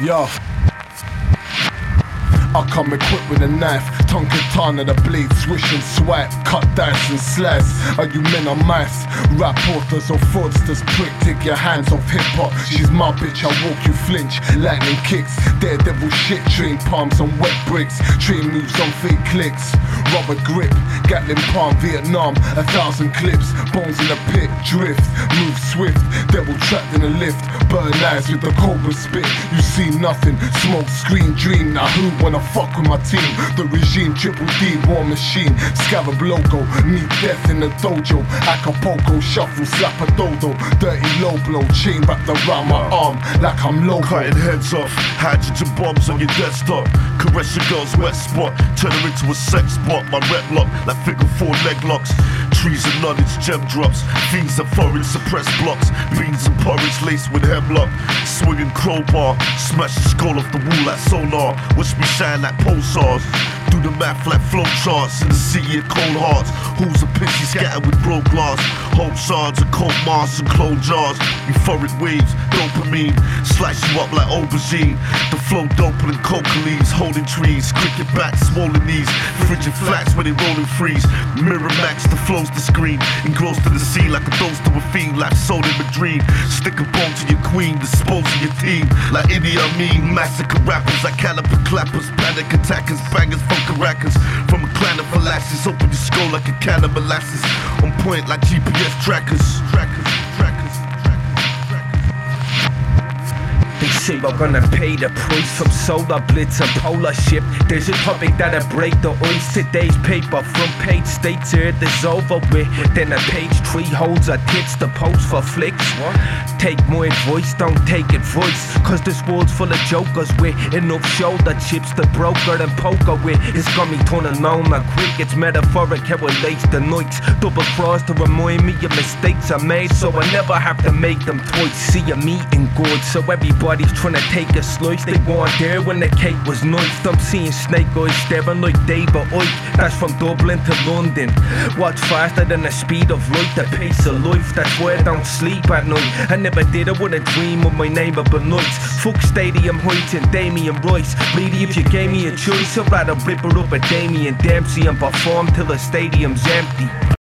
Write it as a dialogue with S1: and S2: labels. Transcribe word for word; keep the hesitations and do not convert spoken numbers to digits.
S1: Yo, I come equipped with a knife, tongue katana, the blade swish and swipe, cut dice and slice. Are you men or mice? Rap authors or fraudsters, prick, take your hands off hip hop. She's my bitch, I walk you flinch, lightning kicks, daredevil shit, train palms on wet bricks, train moves on fake clicks, rubber grip, Gatling palm, Vietnam, a thousand clips, bones in the pit, drift, move swift, devil trapped in a lift, burn eyes with the cobra spit, you see nothing, smoke, screen, dream, now who wanna fuck with my team? The regime, triple D, war machine, scarab logo, meet death in the dojo, Acapulco, shuffle, slap a dodo, dirty low blow, chain wrapped around my arm, like I'm loco.
S2: Cutting heads off, hydrogen bombs on your desktop, caress your girl's wet spot, turn her into a sex spot, my rep lock, like figure four leg locks, trees and knowledge, gem drops, fiends and foreign suppressed blocks, beans and porridge laced with hemlock, swinging crowbar, smash the skull off the wall like sonar, watch me shine like pulsars, do the math like flow charts in the city of cold hearts, who's a pissy scattered with broke glass, hope shards and coke masks and clone jars, euphoric waves, dopamine, slice you up like aubergine, the flow doper than coca leaves, holding trees, cricket bats, swollen knees, frigid flats when they roll and freeze, mirror max, the flow's the screen, engrossed to the scene like a dose to a fiend, like soul in a dream, stick a bone to your queen, dispose of your team, like Idi Amin, massacre rappers like caliber clappers, panic attackers, bangers from Caracas, from a clan of molasses, open your skull like a can of molasses, on point like G P S trackers, trackers, trackers, trackers, trackers.
S3: They say we're gonna pay the price from solar blitz and polar ship. There's a topic that'll break the ice. Today's paper front page states it is over with. Then a page three holds a tits to post for flicks. Take more advice, don't take advice, cause this world's full of jokers with enough shoulder chips to broker and poker with. It's got me turning on my quick, it's metaphoric how it lays the nights. Double cross to remind me of mistakes I made, so I never have to make them twice. See I'm eating good, so everybody's trying to take a slice. They weren't there when the cake was knifed. I'm seeing snake eyes staring like David Icke. That's from Dublin to London. Watch faster than the speed of light, the pace of life. That's why I don't sleep at night. I never did, I wanna dream of my neighbourable nights. Fuck stadium heights and Damien Rice. Really, if you gave me a choice, I'd rather rip her up at Damien Dempsey and perform till the stadium's empty.